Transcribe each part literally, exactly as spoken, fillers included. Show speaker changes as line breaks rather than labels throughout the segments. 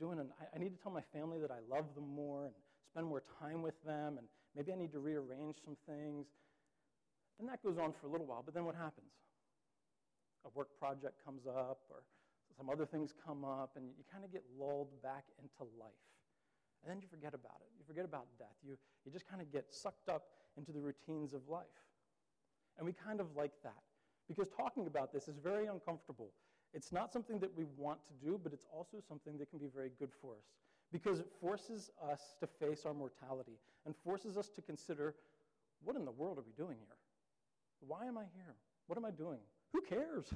doing, and I, I need to tell my family that I love them more and spend more time with them, and maybe I need to rearrange some things. And that goes on for a little while, but then what happens? A work project comes up, or some other things come up, and you kind of get lulled back into life. And then you forget about it. You forget about death. You, you just kind of get sucked up into the routines of life. And we kind of like that, because talking about this is very uncomfortable. It's not something that we want to do, but it's also something that can be very good for us, because it forces us to face our mortality and forces us to consider, what in the world are we doing here? Why am I here? What am I doing? Who cares?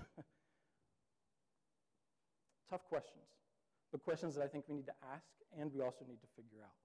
Tough questions, but questions that I think we need to ask and we also need to figure out.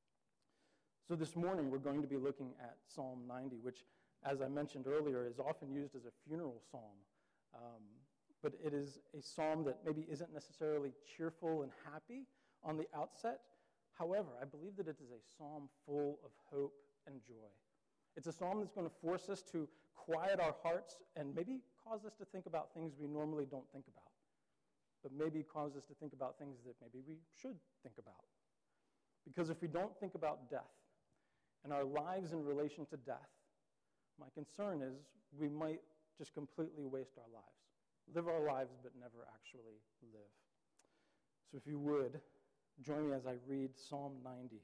So this morning we're going to be looking at Psalm ninety, which, as I mentioned earlier, is often used as a funeral psalm. Um, but it is a psalm that maybe isn't necessarily cheerful and happy on the outset. However, I believe that it is a psalm full of hope and joy. It's a psalm that's going to force us to quiet our hearts and maybe cause us to think about things we normally don't think about, but maybe cause us to think about things that maybe we should think about. Because if we don't think about death and our lives in relation to death, my concern is we might just completely waste our lives. Live our lives, but never actually live. So if you would, join me as I read Psalm ninety.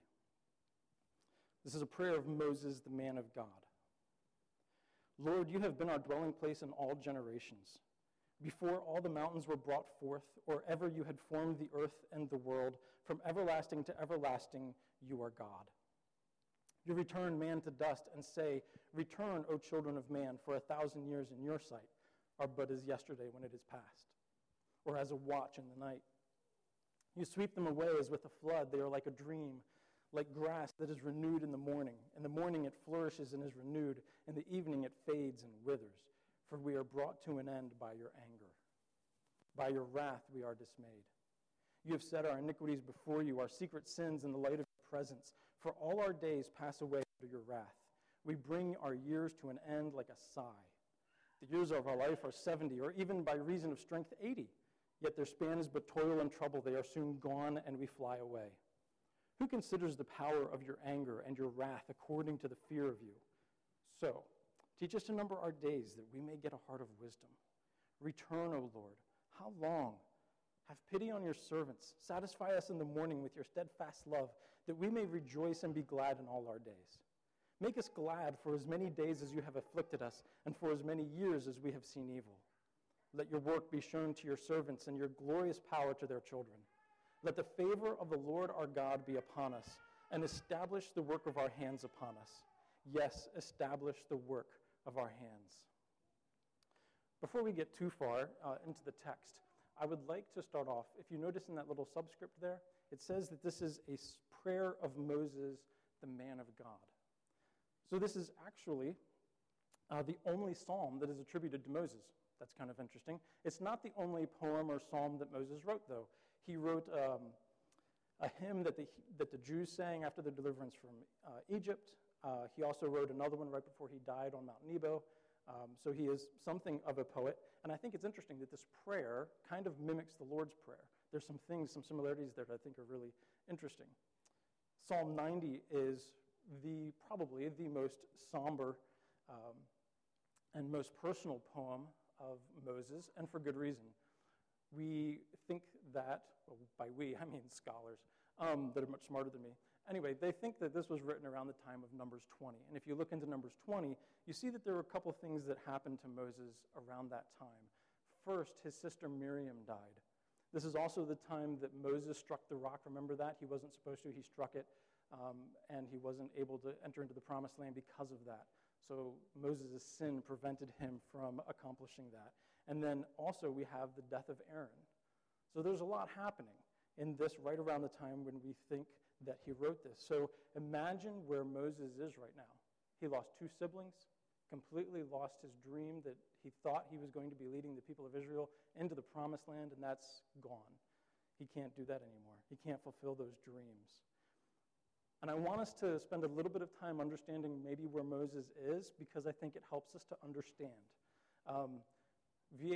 This is a prayer of Moses, the man of God. Lord, you have been our dwelling place in all generations. Before all the mountains were brought forth, or ever you had formed the earth and the world, from everlasting to everlasting, you are God. You return man to dust and say, return, O children of man, for a thousand years in your sight are but as yesterday when it is past, or as a watch in the night. You sweep them away as with a flood. They are like a dream, like grass that is renewed in the morning. In the morning it flourishes and is renewed. In the evening it fades and withers. For we are brought to an end by your anger. By your wrath we are dismayed. You have set our iniquities before you, our secret sins in the light of your presence. For all our days pass away under your wrath. We bring our years to an end like a sigh. The years of our life are seventy, or even by reason of strength eighty. Yet their span is but toil and trouble. They are soon gone, and we fly away. Who considers the power of your anger and your wrath according to the fear of you? So, teach us to number our days, that we may get a heart of wisdom. Return, O Lord. How long? Have pity on your servants. Satisfy us in the morning with your steadfast love, that we may rejoice and be glad in all our days. Make us glad for as many days as you have afflicted us, and for as many years as we have seen evil. Let your work be shown to your servants, and your glorious power to their children. Let the favor of the Lord our God be upon us, and establish the work of our hands upon us. Yes, establish the work of our hands. Before we get too far uh, into the text, I would like to start off, if you notice in that little subscript there, it says that this is a prayer of Moses, the man of God. So this is actually uh, the only psalm that is attributed to Moses. That's kind of interesting. It's not the only poem or psalm that Moses wrote, though. He wrote um, a hymn that the, that the Jews sang after the deliverance from uh, Egypt. Uh, he also wrote another one right before he died on Mount Nebo. Um, so he is something of a poet. And I think it's interesting that this prayer kind of mimics the Lord's Prayer. There's some things, some similarities there that I think are really interesting. Psalm ninety is the probably the most somber um, and most personal poem of Moses, and for good reason. We think that, well, by we, I mean scholars um, that are much smarter than me. Anyway, they think that this was written around the time of Numbers twenty. And if you look into Numbers twenty, you see that there were a couple of things that happened to Moses around that time. First, his sister Miriam died. This is also the time that Moses struck the rock. Remember that? He wasn't supposed to. He struck it, um, and he wasn't able to enter into the promised land because of that. So Moses' sin prevented him from accomplishing that. And then also we have the death of Aaron. So there's a lot happening in this right around the time when we think that he wrote this. So imagine where Moses is right now. He lost two siblings, completely lost his dream that he thought he was going to be leading the people of Israel into the promised land, and that's gone. He can't do that anymore. He can't fulfill those dreams. And I want us to spend a little bit of time understanding maybe where Moses is, because I think it helps us to understand. Um, V H one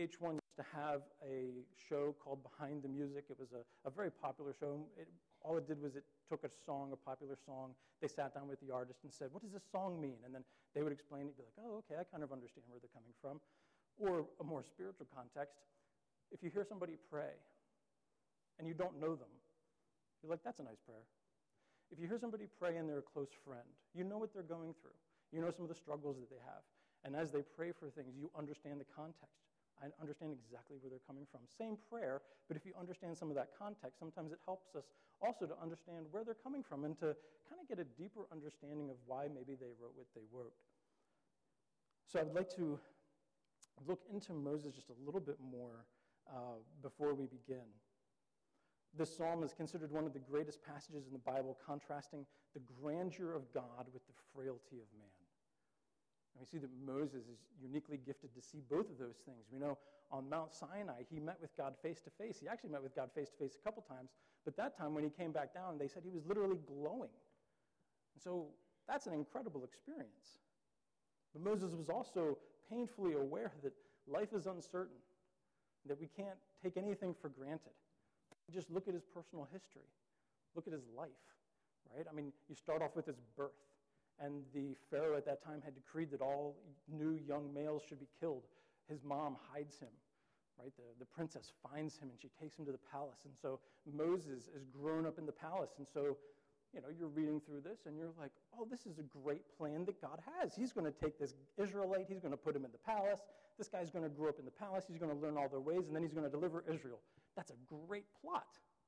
to have a show called Behind the Music. It was a, a very popular show. It, all it did was it took a song, a popular song. They sat down with the artist and said, what does this song mean? And then they would explain it, be like, oh, okay, I kind of understand where they're coming from. Or a more spiritual context, if you hear somebody pray and you don't know them, you're like, that's a nice prayer. If you hear somebody pray and they're a close friend, you know what they're going through. You know some of the struggles that they have. And as they pray for things, you understand the context. I understand exactly where they're coming from. Same prayer, but if you understand some of that context, sometimes it helps us also to understand where they're coming from and to kind of get a deeper understanding of why maybe they wrote what they wrote. So I would like to look into Moses just a little bit more uh, before we begin. This psalm is considered one of the greatest passages in the Bible, contrasting the grandeur of God with the frailty of man. And we see that Moses is uniquely gifted to see both of those things. We know on Mount Sinai, he met with God face to face. He actually met with God face to face a couple times, but that time when he came back down, they said he was literally glowing. And so that's an incredible experience. But Moses was also painfully aware that life is uncertain, that we can't take anything for granted. Just look at his personal history. Look at his life, right? I mean, you start off with his birth, and the Pharaoh at that time had decreed that all new young males should be killed. His mom hides him, right? The, the princess finds him, and she takes him to the palace. And so Moses is grown up in the palace, and so you know, you're reading through this, and you're like, oh, this is a great plan that God has. He's going to take this Israelite, he's going to put him in the palace. This guy's going to grow up in the palace, he's going to learn all their ways, and then he's going to deliver Israel. That's a great plot.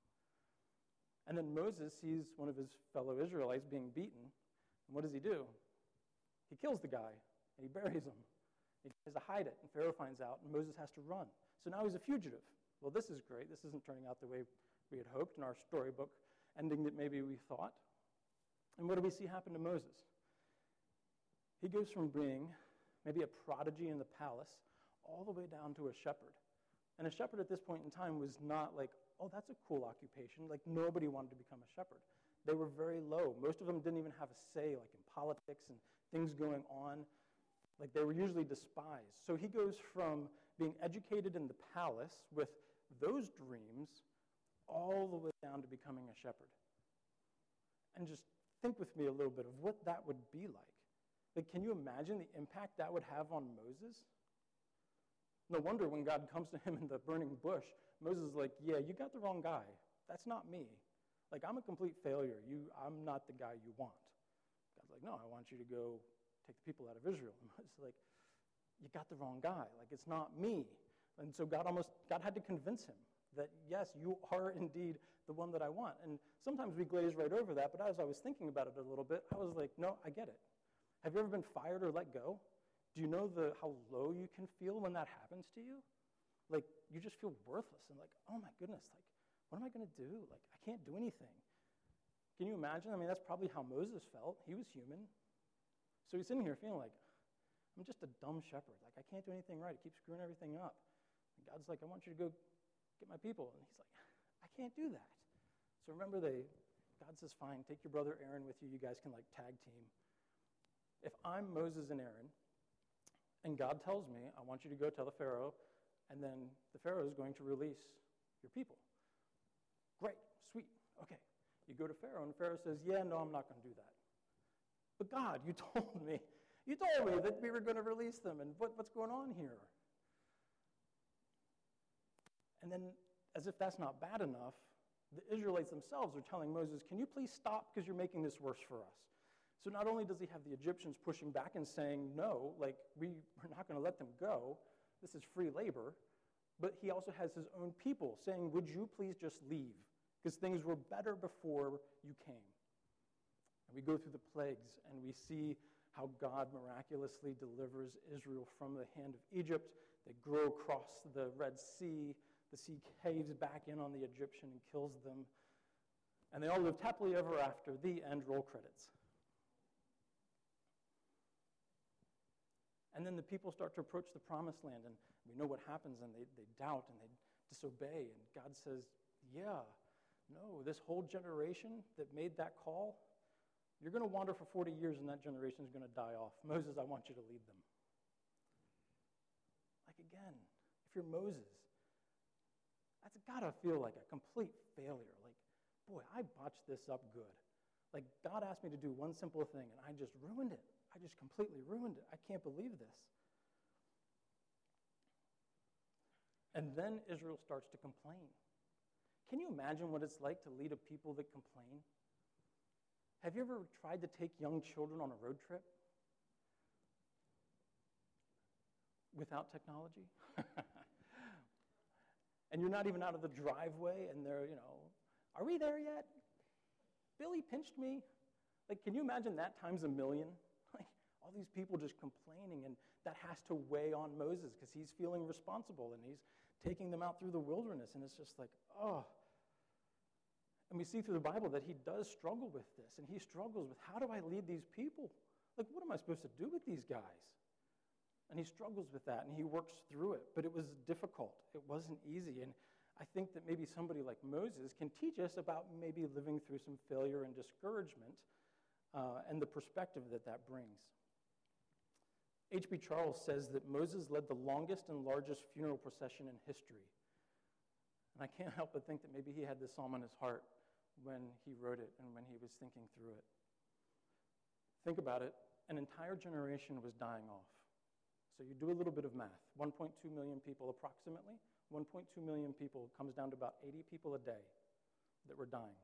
And then Moses sees one of his fellow Israelites being beaten, and what does he do? He kills the guy, and he buries him. He tries to hide it, and Pharaoh finds out, and Moses has to run. So now he's a fugitive. Well, this is great. This isn't turning out the way we had hoped in our storybook ending that maybe we thought. And what do we see happen to Moses? He goes from being maybe a prodigy in the palace all the way down to a shepherd. And a shepherd at this point in time was not like, oh, that's a cool occupation. Like, nobody wanted to become a shepherd. They were very low. Most of them didn't even have a say, like in politics and things going on. Like, they were usually despised. So he goes from being educated in the palace with those dreams all the way down to becoming a shepherd. And just think with me a little bit of what that would be like. Like, can you imagine the impact that would have on Moses? No wonder when God comes to him in the burning bush, Moses is like, yeah, you got the wrong guy. That's not me. Like, I'm a complete failure. You, I'm not the guy you want. God's like, no, I want you to go take the people out of Israel. And Moses is like, you got the wrong guy. Like, it's not me. And so God almost, God had to convince him that, yes, you are indeed the one that I want. And sometimes we glaze right over that, but as I was thinking about it a little bit, I was like, no, I get it. Have you ever been fired or let go? Do you know the how low you can feel when that happens to you? Like, you just feel worthless and like, oh my goodness, like, what am I going to do? Like, I can't do anything. Can you imagine? I mean, that's probably how Moses felt. He was human. So he's sitting here feeling like, I'm just a dumb shepherd. Like, I can't do anything right. I keep screwing everything up. And God's like, I want you to go get my people. And he's like, I can't do that. So remember, they, God says, fine, take your brother Aaron with you. You guys can like tag team. If I'm Moses and Aaron, and God tells me, I want you to go tell the Pharaoh, and then the Pharaoh is going to release your people. Great, sweet, okay. You go to Pharaoh, and Pharaoh says, yeah, no, I'm not going to do that. But God, you told me, you told me that we were going to release them, and what, what's going on here? And then, as if that's not bad enough, the Israelites themselves are telling Moses, can you please stop because you're making this worse for us? So not only does he have the Egyptians pushing back and saying, no, like, we, we're not going to let them go, this is free labor, but he also has his own people saying, would you please just leave? Because things were better before you came. And we go through the plagues, and we see how God miraculously delivers Israel from the hand of Egypt. They grow across the Red Sea. The sea caves back in on the Egyptian and kills them. And they all lived happily ever after. The end. Roll credits. And then the people start to approach the promised land, and we know what happens, and they, they doubt, and they disobey, and God says, yeah, no, this whole generation that made that call, you're going to wander for forty years, and that generation is going to die off. Moses, I want you to lead them. Like, again, if you're Moses, that's got to feel like a complete failure. Like, boy, I botched this up good. Like, God asked me to do one simple thing, and I just ruined it. I just completely ruined it. I can't believe this. And then Israel starts to complain. Can you imagine what it's like to lead a people that complain? Have you ever tried to take young children on a road trip without technology? And you're not even out of the driveway, and they're, you know, are we there yet? Billy pinched me. Like, can you imagine that times a million? Like, all these people just complaining, and that has to weigh on Moses because he's feeling responsible, and he's taking them out through the wilderness, and it's just like, oh. And we see through the Bible that he does struggle with this, and he struggles with, how do I lead these people? Like, what am I supposed to do with these guys? And he struggles with that, and he works through it, but it was difficult. It wasn't easy, and I think that maybe somebody like Moses can teach us about maybe living through some failure and discouragement uh, and the perspective that that brings. H B Charles says that Moses led the longest and largest funeral procession in history. And I can't help but think that maybe he had this psalm in his heart when he wrote it and when he was thinking through it. Think about it. An entire generation was dying off. So you do a little bit of math. one point two million people approximately. one point two million people comes down to about eighty people a day that were dying.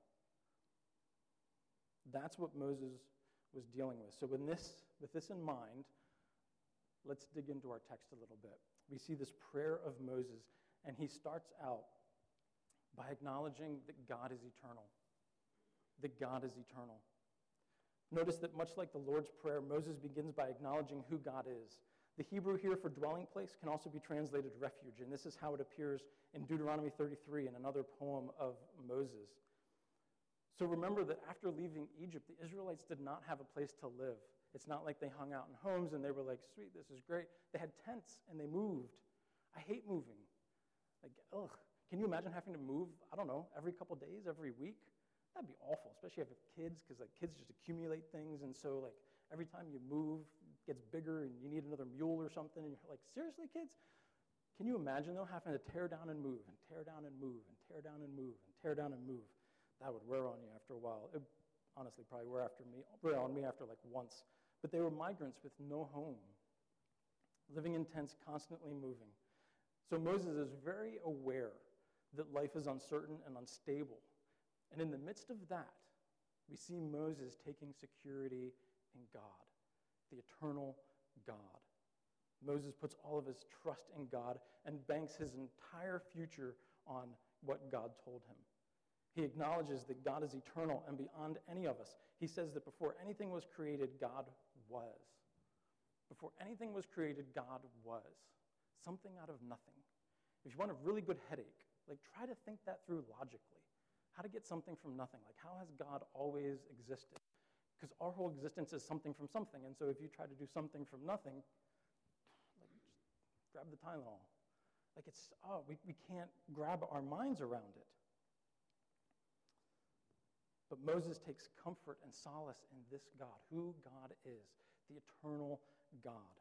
That's what Moses was dealing with. So with this, with this in mind, let's dig into our text a little bit. We see this prayer of Moses, and he starts out by acknowledging that God is eternal. That God is eternal. Notice that much like the Lord's Prayer, Moses begins by acknowledging who God is. The Hebrew here for dwelling place can also be translated refuge, and this is how it appears in Deuteronomy thirty-three and another poem of Moses. So remember that after leaving Egypt, the Israelites did not have a place to live. It's not like they hung out in homes and they were like, sweet, this is great. They had tents and they moved. I hate moving. Like, ugh. Can you imagine having to move, I don't know, every couple days, every week? That'd be awful, especially if you have kids, because like kids just accumulate things, and so like every time you move, it gets bigger and you need another mule or something, and you're like, seriously, kids? Can you imagine, though, having to tear down and move, and tear down and move, and tear down and move, and tear down and move? That would wear on you after a while. It honestly probably wear after me, wear on me after like once. But they were migrants with no home, living in tents, constantly moving. So Moses is very aware that life is uncertain and unstable. And in the midst of that, we see Moses taking security in God, the eternal God. Moses puts all of his trust in God and banks his entire future on what God told him. He acknowledges that God is eternal and beyond any of us. He says that before anything was created, God was. Before anything was created, God was. Something out of nothing. If you want a really good headache, like try to think that through logically. How to get something from nothing. Like, how has God always existed? Because our whole existence is something from something. And so if you try to do something from nothing, like just grab the Tylenol. Like it's, oh, we, we can't grab our minds around it. But Moses takes comfort and solace in this God, who God is, the eternal God.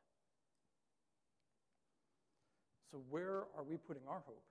So where are we putting our hope?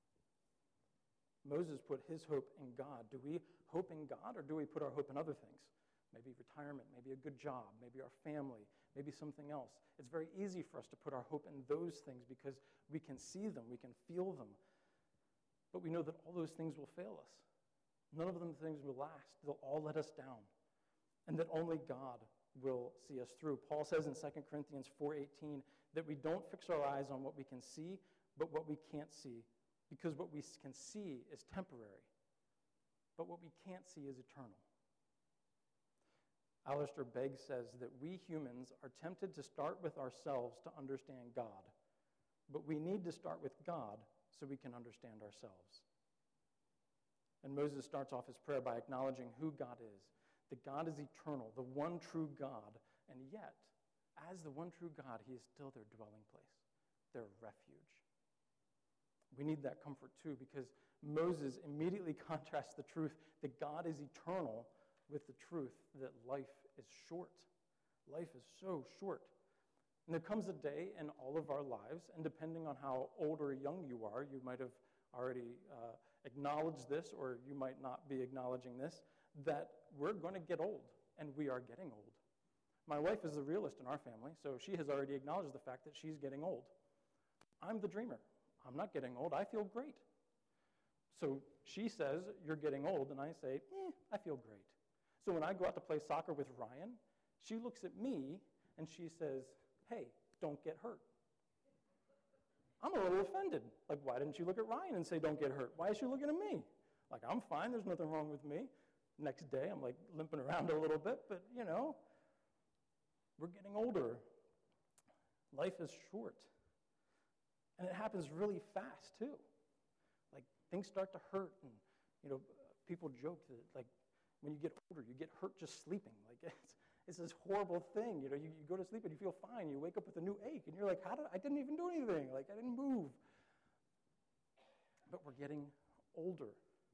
Moses put his hope in God. Do we hope in God, or do we put our hope in other things? Maybe retirement, maybe a good job, maybe our family, maybe something else. It's very easy for us to put our hope in those things because we can see them, we can feel them. But we know that all those things will fail us. None of them things will last. They'll all let us down. And that only God will see us through. Paul says in Second Corinthians four eighteen that we don't fix our eyes on what we can see, but what we can't see. Because what we can see is temporary, but what we can't see is eternal. Alistair Begg says that we humans are tempted to start with ourselves to understand God, but we need to start with God so we can understand ourselves. And Moses starts off his prayer by acknowledging who God is, that God is eternal, the one true God, and yet, as the one true God, he is still their dwelling place, their refuge. We need that comfort too, because Moses immediately contrasts the truth that God is eternal with the truth that life is short. Life is so short. And there comes a day in all of our lives, and depending on how old or young you are, you might have already uh, acknowledged this, or you might not be acknowledging this, that we're going to get old, and we are getting old. My wife is the realist in our family, so she has already acknowledged the fact that she's getting old. I'm the dreamer. I'm not getting old. I feel great. So she says, you're getting old, and I say, eh, I feel great. So when I go out to play soccer with Ryan, she looks at me, and she says, hey, don't get hurt. I'm a little offended. Like, why didn't you look at Ryan and say, don't get hurt? Why is she looking at me? Like, I'm fine. There's nothing wrong with me. Next day, I'm like limping around a little bit, but, you know, we're getting older. Life is short. And it happens really fast, too. Like, things start to hurt, and, you know, people joke that, like, when you get older, you get hurt just sleeping. Like, it's, it's this horrible thing. You know, you, you go to sleep and you feel fine. You wake up with a new ache, and you're like, how did I didn't even do anything. Like, I didn't move. But we're getting older.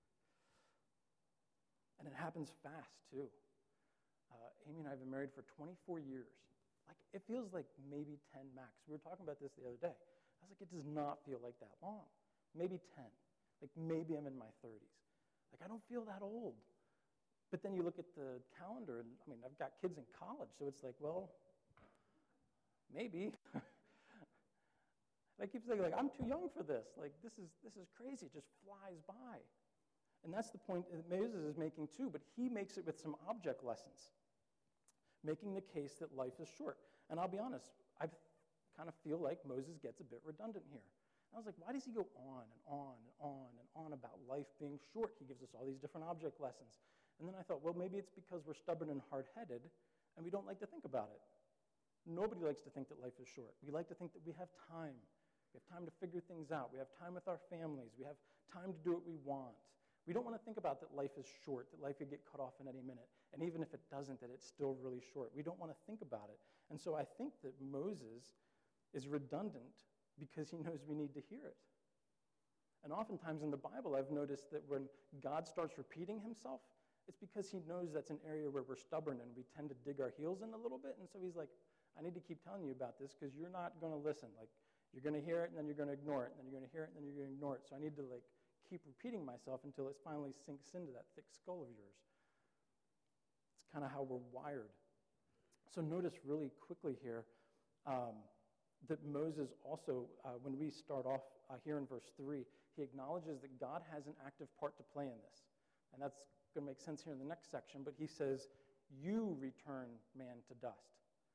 And it happens fast, too. Uh, Amy and I have been married for twenty-four years. Like, it feels like maybe ten max. We were talking about this the other day. I was like, it does not feel like that long. Maybe ten. Like, maybe I'm in my thirties. Like, I don't feel that old. But then you look at the calendar, and, I mean, I've got kids in college, so it's like, well, maybe. And I keep saying, like, I'm too young for this. Like, this is this is crazy. It just flies by. And that's the point that Moses is making too, but he makes it with some object lessons, making the case that life is short. And I'll be honest, I kind of feel like Moses gets a bit redundant here. And I was like, why does he go on and on and on and on about life being short? He gives us all these different object lessons. And then I thought, well, maybe it's because we're stubborn and hard-headed, and we don't like to think about it. Nobody likes to think that life is short. We like to think that we have time. We have time to figure things out. We have time with our families. We have time to do what we want. We don't want to think about that life is short, that life could get cut off in any minute. And even if it doesn't, that it's still really short. We don't want to think about it. And so I think that Moses is redundant because he knows we need to hear it. And oftentimes in the Bible, I've noticed that when God starts repeating himself, it's because he knows that's an area where we're stubborn and we tend to dig our heels in a little bit. And so he's like, I need to keep telling you about this because you're not going to listen. Like, you're going to hear it, and then you're going to ignore it, and then you're going to hear it, and then you're going to ignore it. So I need to, like, keep repeating myself until it finally sinks into that thick skull of yours. It's kind of how we're wired. So notice really quickly here um, that Moses also, uh, when we start off uh, here in verse three, he acknowledges that God has an active part to play in this. And that's going to make sense here in the next section, but he says, you return man to dust.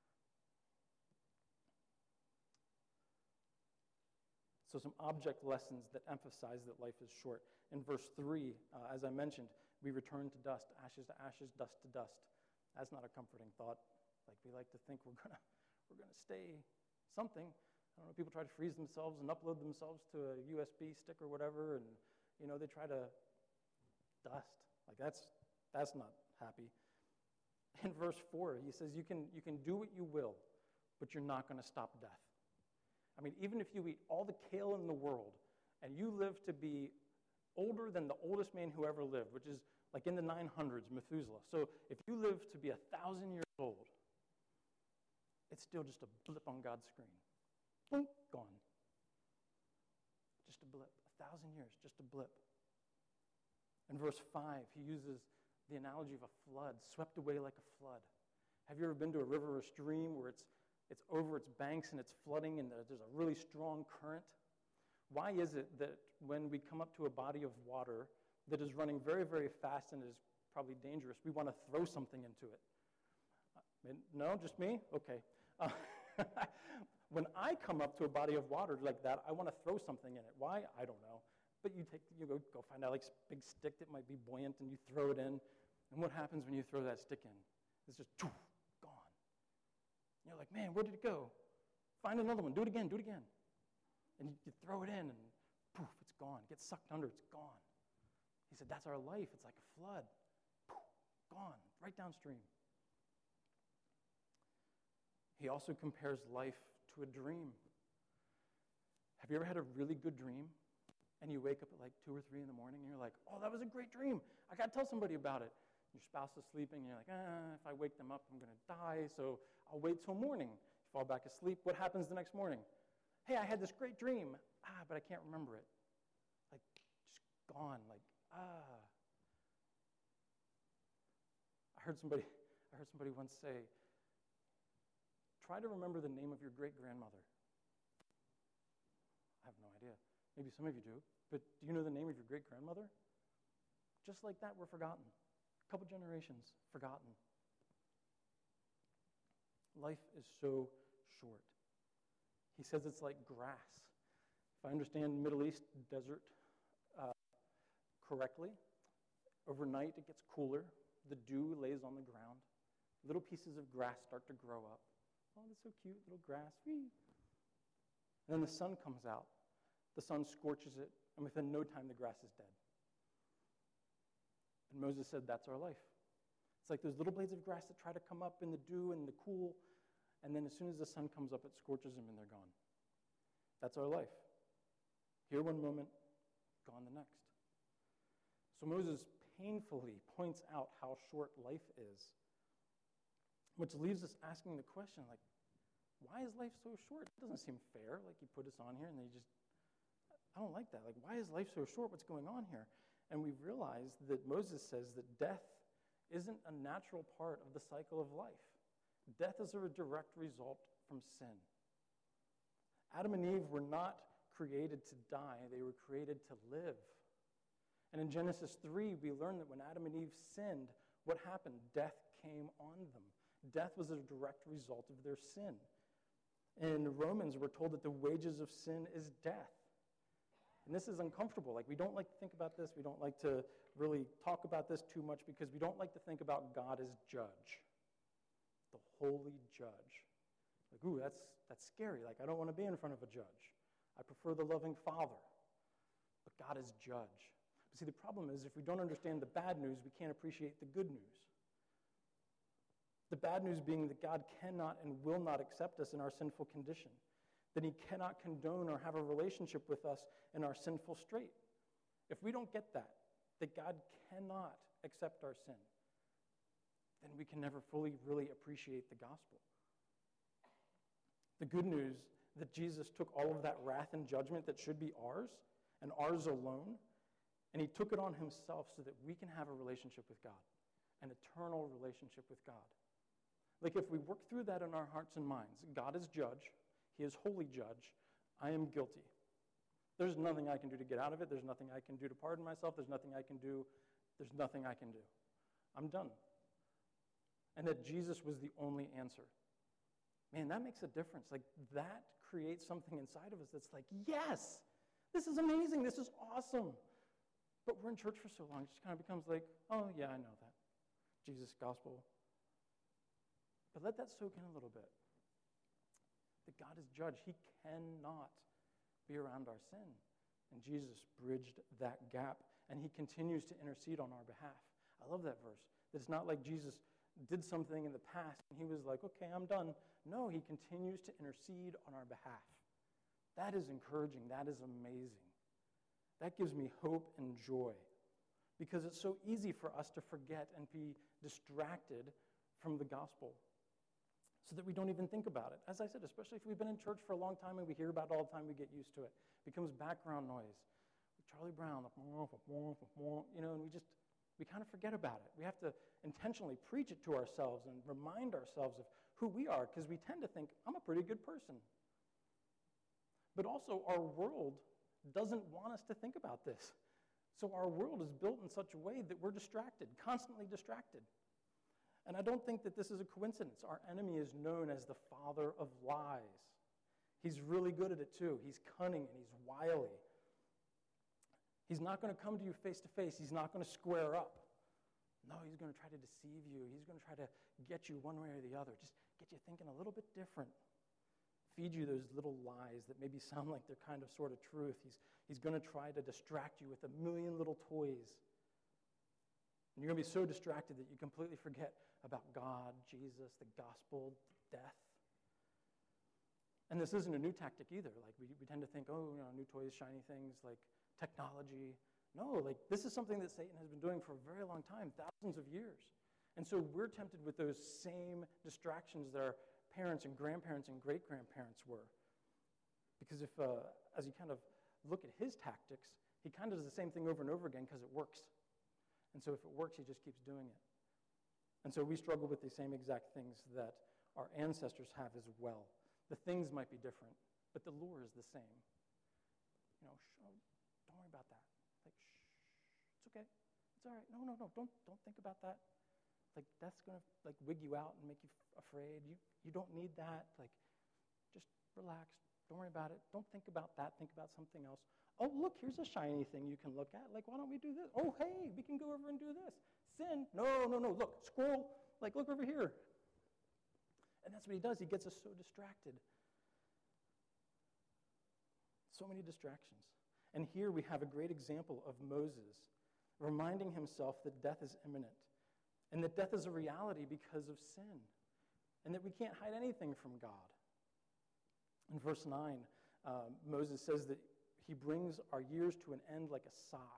So some object lessons that emphasize that life is short. In verse three, uh, as I mentioned, we return to dust, ashes to ashes, dust to dust. That's not a comforting thought. Like, we like to think we're gonna we're gonna stay something. I don't know, people try to freeze themselves and upload themselves to a U S B stick or whatever, and you know, they try to dust. Like, that's that's not happy. In verse four, he says, you can you can do what you will, but you're not gonna stop death. I mean, even if you eat all the kale in the world and you live to be older than the oldest man who ever lived, which is like in the nine hundreds, Methuselah. So if you live to be a thousand years old, it's still just a blip on God's screen. Boom, gone. Just a blip. A thousand years, just a blip. In verse five, he uses the analogy of a flood, swept away like a flood. Have you ever been to a river or a stream where it's It's over its banks and it's flooding and there's a really strong current? Why is it that when we come up to a body of water that is running very, very fast and is probably dangerous, we want to throw something into it? Uh, no, just me? Okay. Uh, when I come up to a body of water like that, I want to throw something in it. Why? I don't know. But you take, you go, go find out like a big stick that might be buoyant and you throw it in. And what happens when you throw that stick in? It's just gone. You're like, man, where did it go? Find another one. Do it again. Do it again. And you, you throw it in, and poof, it's gone. It gets sucked under. It's gone. He said, that's our life. It's like a flood. Poof, gone. Right downstream. He also compares life to a dream. Have you ever had a really good dream, and you wake up at like two or three in the morning, and you're like, oh, that was a great dream. I got to tell somebody about it. Your spouse is sleeping, and you're like, ah, if I wake them up, I'm going to die, so I'll wait till morning. You fall back asleep. What happens the next morning? Hey, I had this great dream. Ah, but I can't remember it. Like, just gone. Like, ah. I heard somebody, I heard somebody once say, try to remember the name of your great-grandmother. I have no idea. Maybe some of you do. But do you know the name of your great-grandmother? Just like that, we're forgotten. A couple generations, forgotten. Life is so short. He says it's like grass. If I understand Middle East desert uh, correctly, overnight it gets cooler. The dew lays on the ground. Little pieces of grass start to grow up. Oh, that's so cute, little grass. Whee! And then the sun comes out. The sun scorches it, and within no time the grass is dead. And Moses said, that's our life. It's like those little blades of grass that try to come up in the dew and the cool, and then as soon as the sun comes up, it scorches them and they're gone. That's our life. Here one moment, gone the next. So Moses painfully points out how short life is, which leaves us asking the question, like, why is life so short? It doesn't seem fair. Like, you put us on here and they just, I don't like that. Like, why is life so short? What's going on here? And we've realized that Moses says that death isn't a natural part of the cycle of life. Death is a direct result from sin. Adam and Eve were not created to die. They were created to live. And in Genesis three, we learn that when Adam and Eve sinned, what happened? Death came on them. Death was a direct result of their sin. In Romans, we're told that the wages of sin is death. And this is uncomfortable. Like, we don't like to think about this. We don't like to really talk about this too much because we don't like to think about God as judge, the holy judge. Like, ooh, that's, that's scary. Like, I don't want to be in front of a judge. I prefer the loving Father. But God is judge. But see, the problem is if we don't understand the bad news, we can't appreciate the good news. The bad news being that God cannot and will not accept us in our sinful condition, that he cannot condone or have a relationship with us in our sinful state. If we don't get that, that God cannot accept our sin, then we can never fully really appreciate the gospel. The good news that Jesus took all of that wrath and judgment that should be ours, and ours alone, and he took it on himself so that we can have a relationship with God, an eternal relationship with God. Like, if we work through that in our hearts and minds, God is judge, he is holy judge, I am guilty. There's nothing I can do to get out of it. There's nothing I can do to pardon myself. There's nothing I can do. There's nothing I can do. I'm done. And that Jesus was the only answer. Man, that makes a difference. Like, that creates something inside of us that's like, yes, this is amazing. This is awesome. But we're in church for so long, it just kind of becomes like, oh, yeah, I know that. Jesus, gospel. But let that soak in a little bit. That God is judge. He cannot be around our sin. And Jesus bridged that gap, and he continues to intercede on our behalf. I love that verse. That it's not like Jesus did something in the past, and he was like, okay, I'm done. No, he continues to intercede on our behalf. That is encouraging. That is amazing. That gives me hope and joy, because it's so easy for us to forget and be distracted from the gospel, so that we don't even think about it. As I said, especially if we've been in church for a long time and we hear about it all the time, we get used to it. It becomes background noise. Charlie Brown, you know, and we just, we kind of forget about it. We have to intentionally preach it to ourselves and remind ourselves of who we are, because we tend to think, I'm a pretty good person. But also, our world doesn't want us to think about this. So our world is built in such a way that we're distracted, constantly distracted. And I don't think that this is a coincidence. Our enemy is known as the father of lies. He's really good at it too. He's cunning and he's wily. He's not going to come to you face to face. He's not going to square up. No, he's going to try to deceive you. He's going to try to get you one way or the other. Just get you thinking a little bit different. Feed you those little lies that maybe sound like they're kind of sort of truth. He's, he's going to try to distract you with a million little toys. And you're going to be so distracted that you completely forget about God, Jesus, the gospel, death. And this isn't a new tactic either. Like, we, we tend to think, oh, you know, new toys, shiny things, like technology. No, like, this is something that Satan has been doing for a very long time, thousands of years. And so we're tempted with those same distractions that our parents and grandparents and great-grandparents were. Because if, uh, as you kind of look at his tactics, he kind of does the same thing over and over again because it works. And so if it works, he just keeps doing it. And so we struggle with the same exact things that our ancestors have as well. The things might be different, but the lure is the same. You know, shh, oh, don't worry about that. Like, shh, it's okay. It's all right. No, no, no, don't don't think about that. Like, that's going to, like, wig you out and make you f- afraid. You you don't need that. Like, just relax. Don't worry about it. Don't think about that. Think about something else. Oh, look, here's a shiny thing you can look at. Like, why don't we do this? Oh, hey, we can go over and do this. Sin. No, no, no. Look, scroll. Like, look over here. And that's what he does. He gets us so distracted. So many distractions. And here we have a great example of Moses reminding himself that death is imminent and that death is a reality because of sin and that we can't hide anything from God. In verse nine, uh, Moses says that he brings our years to an end like a sigh.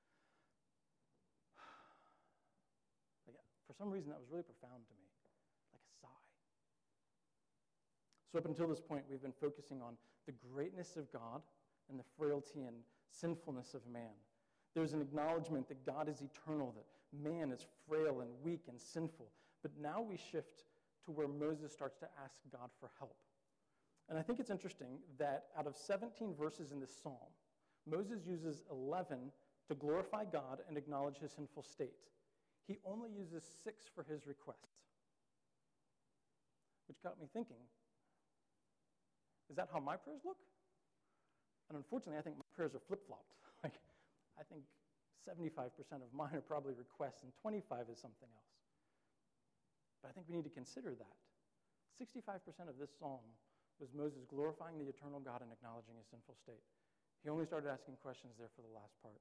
Like, for some reason, that was really profound to me, like a sigh. So up until this point, we've been focusing on the greatness of God and the frailty and sinfulness of man. There's an acknowledgement that God is eternal, that man is frail and weak and sinful. But now we shift to where Moses starts to ask God for help. And I think it's interesting that out of seventeen verses in this psalm, Moses uses eleven to glorify God and acknowledge his sinful state. He only uses six for his request, which got me thinking, is that how my prayers look? And unfortunately, I think my prayers are flip-flopped. Like, I think seventy-five percent of mine are probably requests and twenty-five is something else. But I think we need to consider that. sixty-five percent of this psalm was Moses glorifying the eternal God and acknowledging his sinful state. He only started asking questions there for the last part.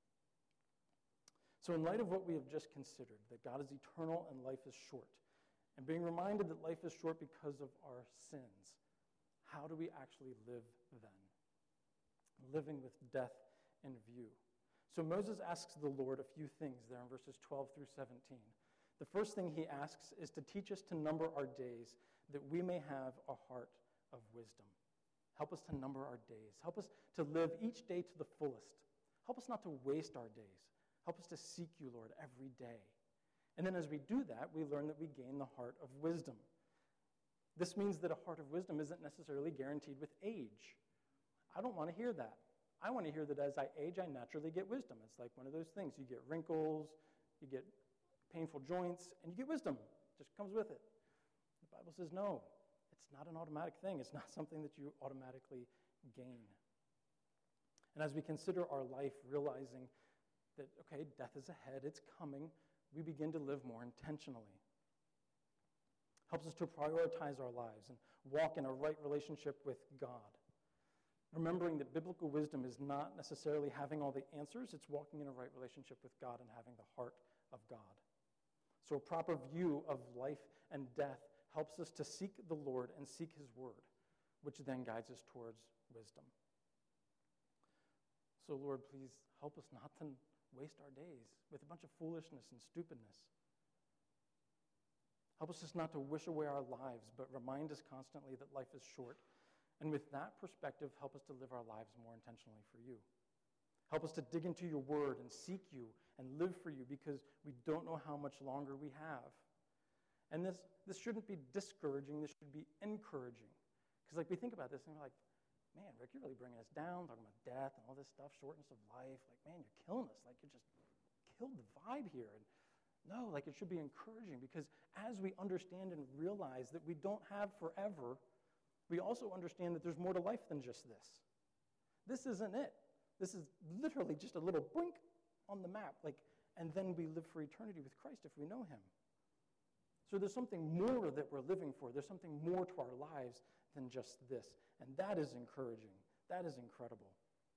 So in light of what we have just considered, that God is eternal and life is short, and being reminded that life is short because of our sins, how do we actually live then? Living with death in view. So Moses asks the Lord a few things there in verses twelve through seventeen. The first thing he asks is to teach us to number our days that we may have a heart of wisdom. Help us to number our days. Help us to live each day to the fullest. Help us not to waste our days. Help us to seek you, Lord, every day. And then as we do that, we learn that we gain the heart of wisdom. This means that a heart of wisdom isn't necessarily guaranteed with age. I don't want to hear that. I want to hear that as I age, I naturally get wisdom. It's like one of those things. You get wrinkles, you get painful joints, and you get wisdom. It just comes with it. The Bible says no. It's not an automatic thing. It's not something that you automatically gain. And as we consider our life, realizing that, okay, death is ahead, it's coming, we begin to live more intentionally. Helps us to prioritize our lives and walk in a right relationship with God. Remembering that biblical wisdom is not necessarily having all the answers, it's walking in a right relationship with God and having the heart of God. So a proper view of life and death helps us to seek the Lord and seek his word, which then guides us towards wisdom. So Lord, please help us not to waste our days with a bunch of foolishness and stupidness. Help us just not to wish away our lives, but remind us constantly that life is short. And with that perspective, help us to live our lives more intentionally for you. Help us to dig into your word and seek you and live for you because we don't know how much longer we have. And this, this shouldn't be discouraging, this should be encouraging. Because like we think about this and we're like, man, Rick, you're really bringing us down, talking about death and all this stuff, shortness of life. Like, man, you're killing us. Like, you just killed the vibe here. And no, like it should be encouraging because as we understand and realize that we don't have forever, we also understand that there's more to life than just this. This isn't it. This is literally just a little blink on the map. Like, and then we live for eternity with Christ if we know him. So there's something more that we're living for. There's something more to our lives than just this. And that is encouraging. That is incredible.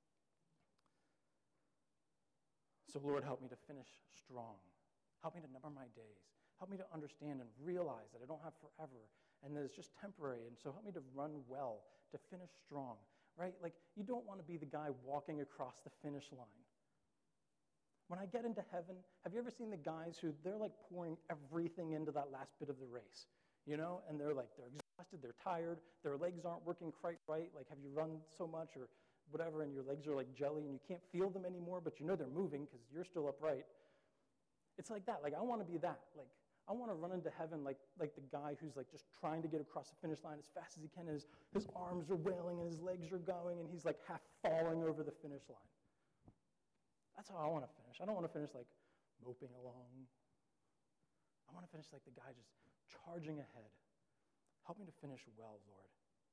So Lord, help me to finish strong. Help me to number my days. Help me to understand and realize that I don't have forever and that it's just temporary. And so help me to run well, to finish strong, right? Like you don't want to be the guy walking across the finish line. When I get into heaven, have you ever seen the guys who they're like pouring everything into that last bit of the race, you know? And they're like, they're exhausted, they're tired, their legs aren't working quite right. Like, have you run so much or whatever, and your legs are like jelly, and you can't feel them anymore, but you know they're moving because you're still upright. It's like that. Like, I want to be that. Like, I want to run into heaven like, like the guy who's like just trying to get across the finish line as fast as he can, and his, his arms are wailing, and his legs are going, and he's like half falling over the finish line. That's how I want to finish. I don't want to finish like moping along. I want to finish like the guy just charging ahead. Help me to finish well, Lord.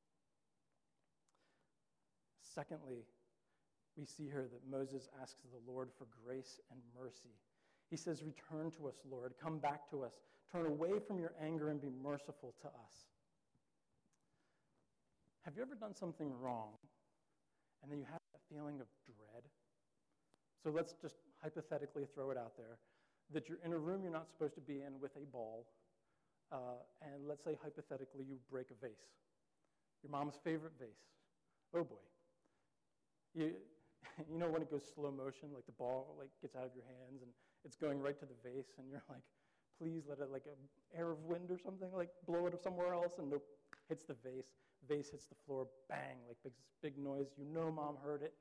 Secondly, we see here that Moses asks the Lord for grace and mercy. He says, return to us, Lord. Come back to us. Turn away from your anger and be merciful to us. Have you ever done something wrong and then you have that feeling of dread? So let's just hypothetically throw it out there, that you're in a room you're not supposed to be in with a ball, uh, and let's say hypothetically you break a vase, your mom's favorite vase. Oh boy. You, you know when it goes slow motion, like the ball like gets out of your hands and it's going right to the vase, and you're like, please let it like an air of wind or something, like blow it somewhere else, and nope, hits the vase. Vase hits the floor, bang, like big, big noise. You know mom heard it.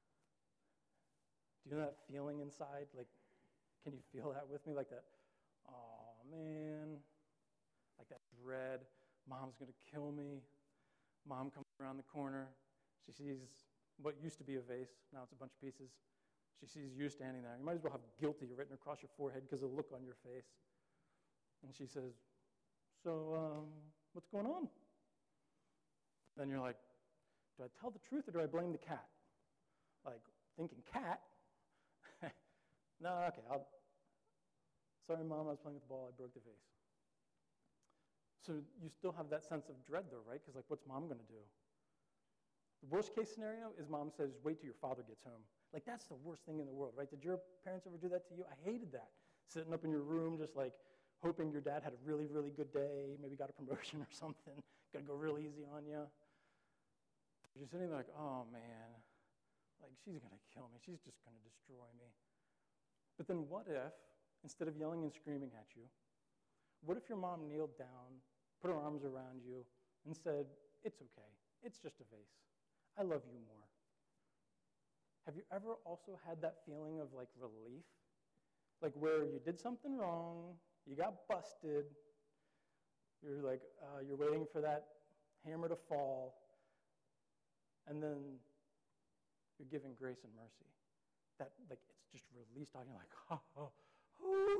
Do you know that feeling inside? Like, can you feel that with me? Like that, oh man, like that dread. Mom's going to kill me. Mom comes around the corner. She sees what used to be a vase. Now it's a bunch of pieces. She sees you standing there. You might as well have guilty written across your forehead because of the look on your face. And she says, so um, what's going on? Then you're like, do I tell the truth or do I blame the cat? Like, thinking cat? No, okay, I'll, sorry, Mom, I was playing with the ball. I broke the vase. So you still have that sense of dread, though, right? Because, like, what's Mom going to do? The worst case scenario is Mom says, wait till your father gets home. Like, that's the worst thing in the world, right? Did your parents ever do that to you? I hated that. Sitting up in your room just, like, hoping your dad had a really, really good day, maybe got a promotion or something, going to go real easy on you. You're sitting there like, oh, man, like, she's going to kill me. She's just going to destroy me. But then what if, instead of yelling and screaming at you, what if your mom kneeled down, put her arms around you, and said, it's okay. It's just a vase. I love you more. Have you ever also had that feeling of, like, relief? Like, where you did something wrong, you got busted, you're like, uh, you're waiting for that hammer to fall, and then you're given grace and mercy. That, like, it's just released on you, like, oh, oh, oh.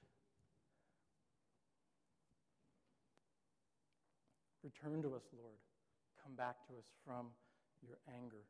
Return to us, Lord. Come back to us from your anger.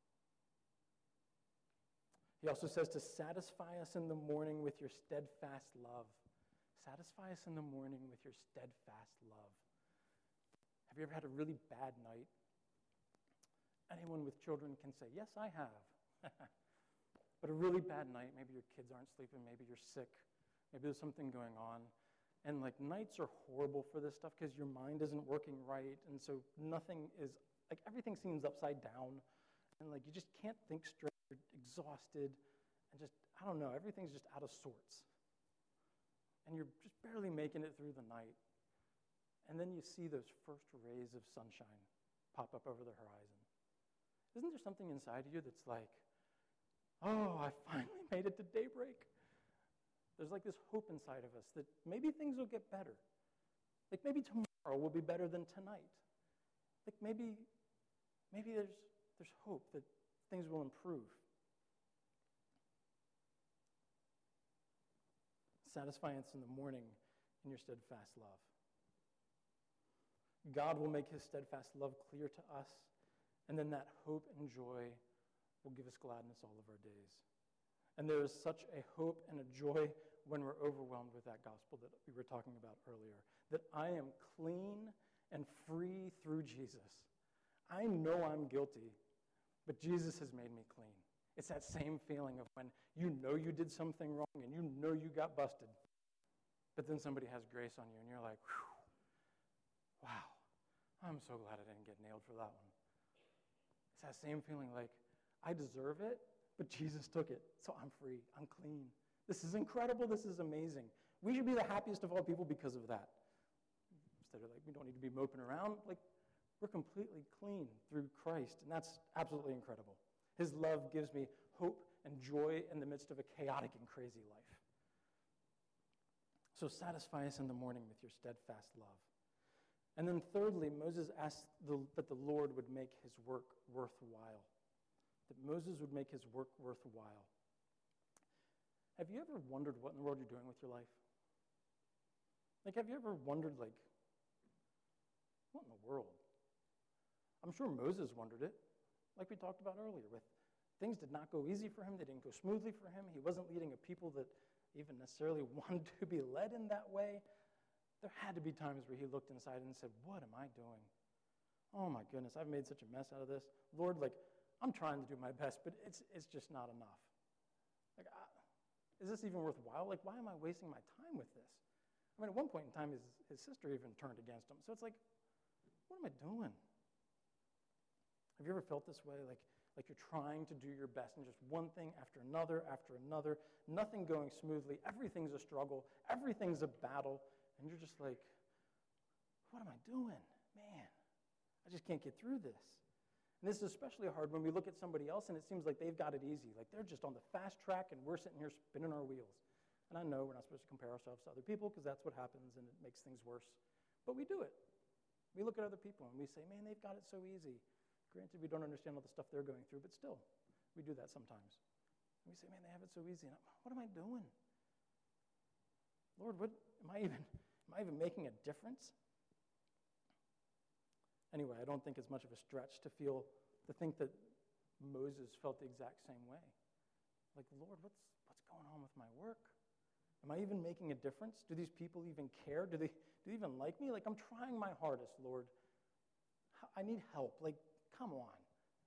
He also says to satisfy us in the morning with your steadfast love. Satisfy us in the morning with your steadfast love. Have you ever had a really bad night? Anyone with children can say, yes, I have. But a really bad night, maybe your kids aren't sleeping, maybe you're sick, maybe there's something going on. And like nights are horrible for this stuff because your mind isn't working right, and so nothing is, like everything seems upside down, and like you just can't think straight, you're exhausted, and just, I don't know, everything's just out of sorts. And you're just barely making it through the night. And then you see those first rays of sunshine pop up over the horizon. Isn't there something inside of you that's like, oh, I finally made it to daybreak? There's like this hope inside of us that maybe things will get better. Like maybe tomorrow will be better than tonight. Like maybe, maybe there's there's hope that things will improve. Satisfy us in the morning in your steadfast love. God will make his steadfast love clear to us, and then that hope and joy will give us gladness all of our days. And there is such a hope and a joy when we're overwhelmed with that gospel that we were talking about earlier, that I am clean and free through Jesus. I know I'm guilty, but Jesus has made me clean. It's that same feeling of when you know you did something wrong and you know you got busted, but then somebody has grace on you and you're like, whew, wow, I'm so glad I didn't get nailed for that one. It's that same feeling like, I deserve it, but Jesus took it, so I'm free, I'm clean. This is incredible, this is amazing. We should be the happiest of all people because of that. Instead of like, we don't need to be moping around. Like, we're completely clean through Christ, and that's absolutely incredible. His love gives me hope and joy in the midst of a chaotic and crazy life. So satisfy us in the morning with your steadfast love. And then thirdly, Moses asked the, that the Lord would make his work worthwhile. That Moses would make his work worthwhile. Have you ever wondered what in the world you're doing with your life? Like, have you ever wondered, like, what in the world? I'm sure Moses wondered it, like we talked about earlier, with things did not go easy for him, they didn't go smoothly for him, he wasn't leading a people that even necessarily wanted to be led in that way. There had to be times where he looked inside and said, what am I doing? Oh my goodness, I've made such a mess out of this. Lord, like, I'm trying to do my best, but it's it's just not enough. Like, I, is this even worthwhile? Like, why am I wasting my time with this? I mean, at one point in time, his, his sister even turned against him. So it's like, what am I doing? Have you ever felt this way? Like, like you're trying to do your best and just one thing after another after another, nothing going smoothly, everything's a struggle, everything's a battle, and you're just like, what am I doing? Man, I just can't get through this. And this is especially hard when we look at somebody else and it seems like they've got it easy. Like they're just on the fast track and we're sitting here spinning our wheels. And I know we're not supposed to compare ourselves to other people because that's what happens and it makes things worse. But we do it. We look at other people and we say, man, they've got it so easy. Granted, we don't understand all the stuff they're going through, but still, we do that sometimes. And we say, man, they have it so easy. And I'm, what am I doing? Lord, what am I even, am I even making a difference? Anyway, I don't think it's much of a stretch to feel, to think that Moses felt the exact same way. Like, Lord, what's what's going on with my work? Am I even making a difference? Do these people even care? Do they, do they even like me? Like, I'm trying my hardest, Lord. I need help. Like, come on.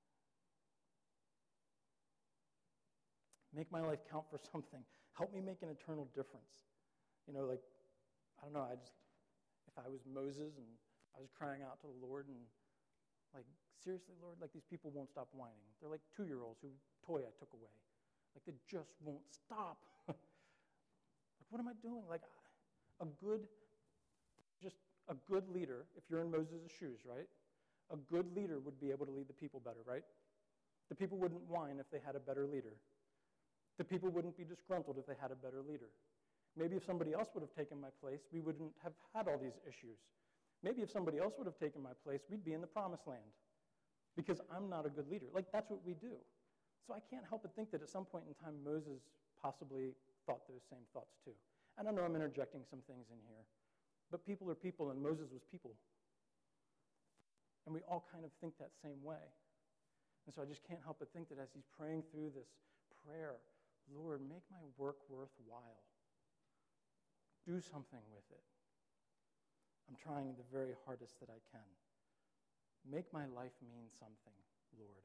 Make my life count for something. Help me make an eternal difference. You know, like, I don't know, I just, if I was Moses and I was crying out to the Lord and, like, seriously, Lord, like, these people won't stop whining. They're like two-year-olds whose toy I took away. Like, they just won't stop. Like, what am I doing? Like, a good, just a good leader, if you're in Moses' shoes, right? A good leader would be able to lead the people better, right? The people wouldn't whine if they had a better leader. The people wouldn't be disgruntled if they had a better leader. Maybe if somebody else would have taken my place, we wouldn't have had all these issues. Maybe if somebody else would have taken my place, we'd be in the promised land because I'm not a good leader. Like, that's what we do. So I can't help but think that at some point in time, Moses possibly thought those same thoughts too. And I know I'm interjecting some things in here, but people are people, and Moses was people. And we all kind of think that same way. And so I just can't help but think that as he's praying through this prayer, Lord, make my work worthwhile. Do something with it. I'm trying the very hardest that I can. Make my life mean something, Lord.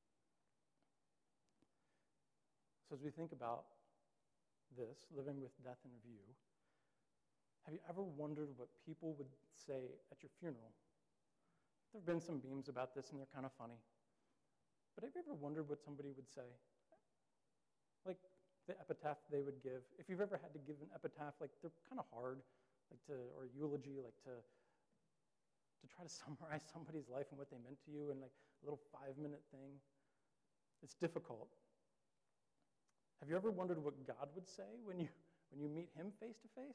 So as we think about this, living with death in view, have you ever wondered what people would say at your funeral? There have been some memes about this, and they're kind of funny. But have you ever wondered what somebody would say? Like the epitaph they would give. If you've ever had to give an epitaph, like they're kind of hard, like to, or a eulogy, like to, to try to summarize somebody's life and what they meant to you in like a little five-minute thing. It's difficult. Have you ever wondered what God would say when you when you meet him face to face?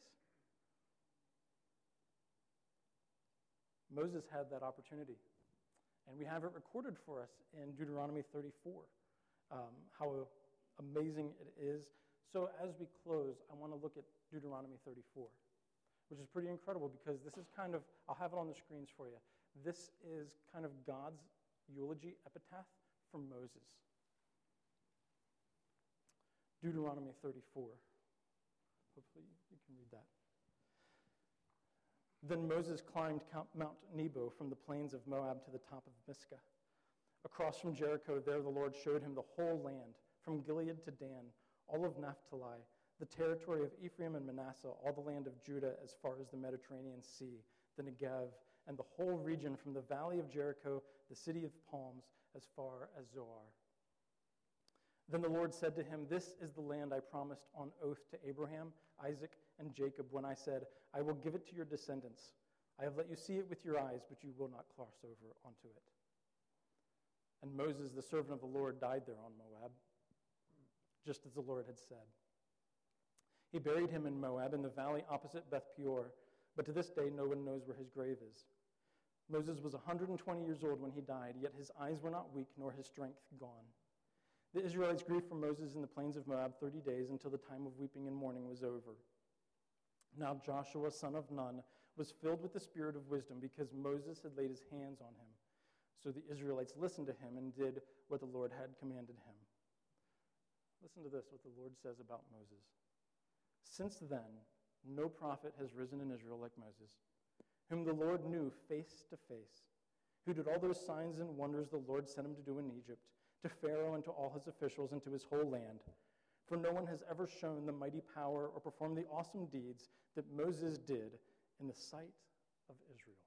Moses had that opportunity, and we have it recorded for us in Deuteronomy thirty-four, um, how amazing it is. So as we close, I want to look at Deuteronomy thirty-four, which is pretty incredible because this is kind of, I'll have it on the screens for you. This is kind of God's eulogy epitaph for Moses. Deuteronomy thirty-four. Hopefully you can read that. Then Moses climbed Mount Nebo from the plains of Moab to the top of Pisgah. Across from Jericho, there the Lord showed him the whole land, from Gilead to Dan, all of Naphtali, the territory of Ephraim and Manasseh, all the land of Judah as far as the Mediterranean Sea, the Negev, and the whole region from the valley of Jericho, the city of palms, as far as Zoar. Then the Lord said to him, "This is the land I promised on oath to Abraham, Isaac, and Jacob when I said, I will give it to your descendants. I have let you see it with your eyes, but you will not cross over onto it. And Moses, the servant of the Lord, died there on Moab, just as the Lord had said. He buried him in Moab in the valley opposite Beth Peor, but to this day no one knows where his grave is. Moses was one hundred twenty years old when he died, yet his eyes were not weak nor his strength gone. The Israelites grieved for Moses in the plains of Moab thirty days until the time of weeping and mourning was over. Now Joshua, son of Nun, was filled with the spirit of wisdom because Moses had laid his hands on him. So the Israelites listened to him and did what the Lord had commanded him. Listen to this, what the Lord says about Moses. Since then, no prophet has risen in Israel like Moses, whom the Lord knew face to face, who did all those signs and wonders the Lord sent him to do in Egypt, to Pharaoh and to all his officials and to his whole land. For no one has ever shown the mighty power or performed the awesome deeds that Moses did in the sight of Israel.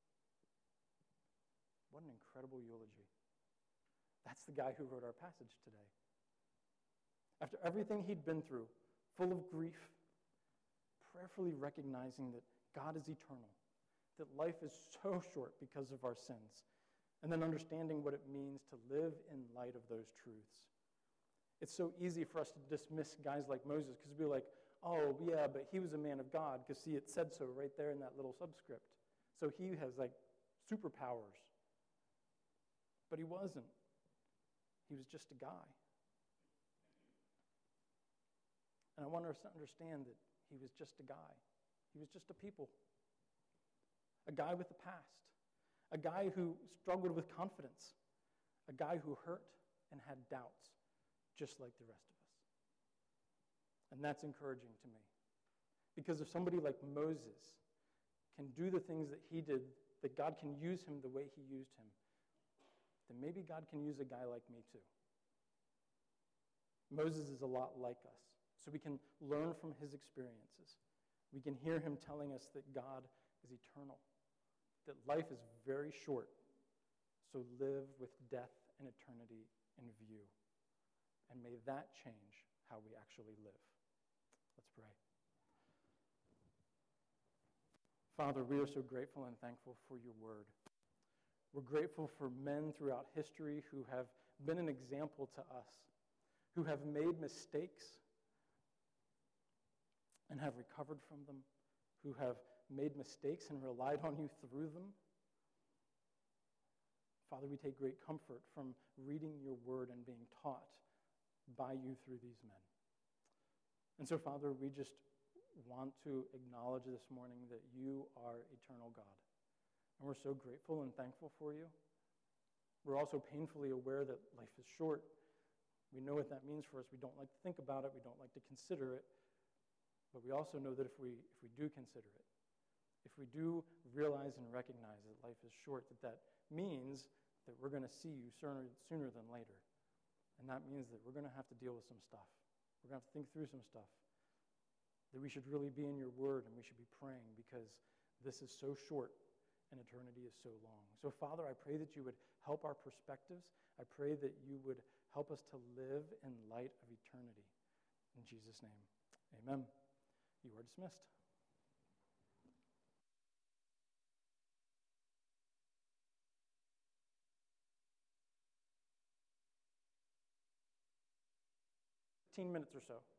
What an incredible eulogy. That's the guy who wrote our passage today. After everything he'd been through, full of grief, prayerfully recognizing that God is eternal, that life is so short because of our sins, and then understanding what it means to live in light of those truths. It's so easy for us to dismiss guys like Moses because we're like, oh, yeah, but he was a man of God, because, see, it said so right there in that little subscript. So he has, like, superpowers. But he wasn't. He was just a guy. And I want us to understand that he was just a guy. He was just a people. A guy with a past. A guy who struggled with confidence. A guy who hurt and had doubts, just like the rest of us. And that's encouraging to me. Because if somebody like Moses can do the things that he did, that God can use him the way he used him, then maybe God can use a guy like me too. Moses is a lot like us. So we can learn from his experiences. We can hear him telling us that God is eternal, that life is very short, so live with death and eternity in view. And may that change how we actually live. Let's pray. Father, we are so grateful and thankful for your word. We're grateful for men throughout history who have been an example to us, who have made mistakes and have recovered from them, who have made mistakes and relied on you through them. Father, we take great comfort from reading your word and being taught by you through these men. And so, Father, we just want to acknowledge this morning that you are eternal God. And we're so grateful and thankful for you. We're also painfully aware that life is short. We know what that means for us. We don't like to think about it. We don't like to consider it. But we also know that if we if we do consider it, if we do realize and recognize that life is short, that that means that we're going to see you sooner, sooner than later. And that means that we're going to have to deal with some stuff. We're going to have to think through some stuff. That we should really be in your word and we should be praying because this is so short and eternity is so long. So, Father, I pray that you would help our perspectives. I pray that you would help us to live in light of eternity. In Jesus' name, amen. You are dismissed. fifteen minutes or so.